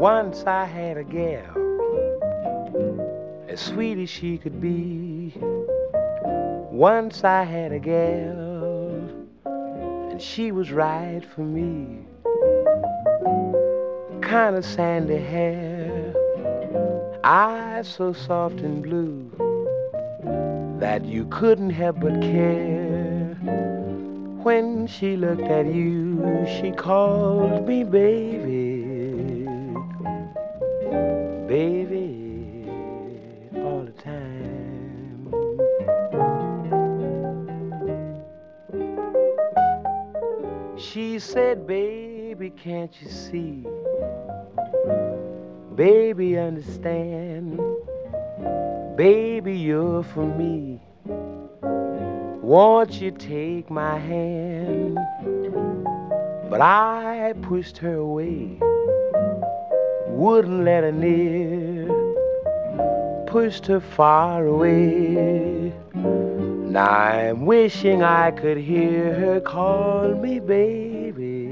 Once I had a gal, as sweet as she could be. Once I had a gal, and she was right for me. Kind of sandy hair, eyes so soft and blue that you couldn't help but care. When she looked at you, she called me baby, baby, all the time. She said, baby, can't you see? Baby, understand. Baby, you're for me. Won't you take my hand? But I pushed her away, wouldn't let her near, pushed her far away. Now I'm wishing I could hear her call me baby,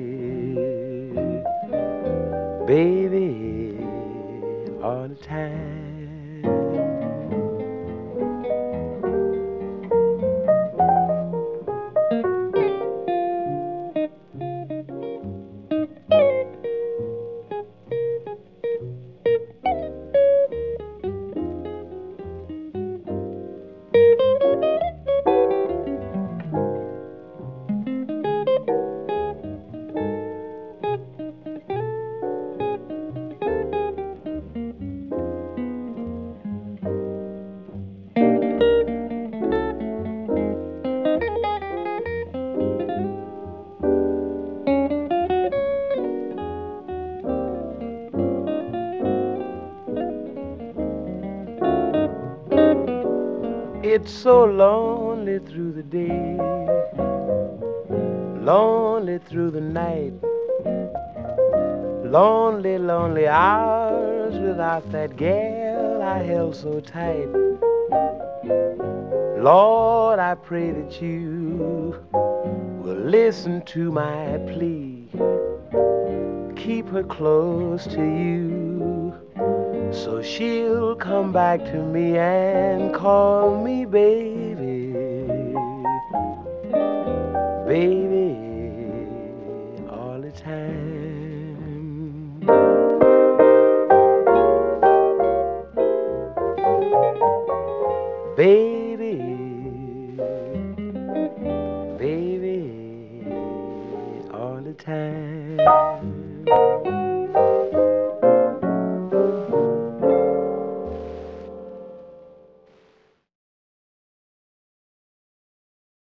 baby, all the time. It's so lonely through the day, lonely through the night, lonely, lonely hours without that gal I held so tight. Lord, I pray that you will listen to my plea. Keep her close to you, so she'll come back to me and call me baby, baby, all the time. Baby, baby, all the time.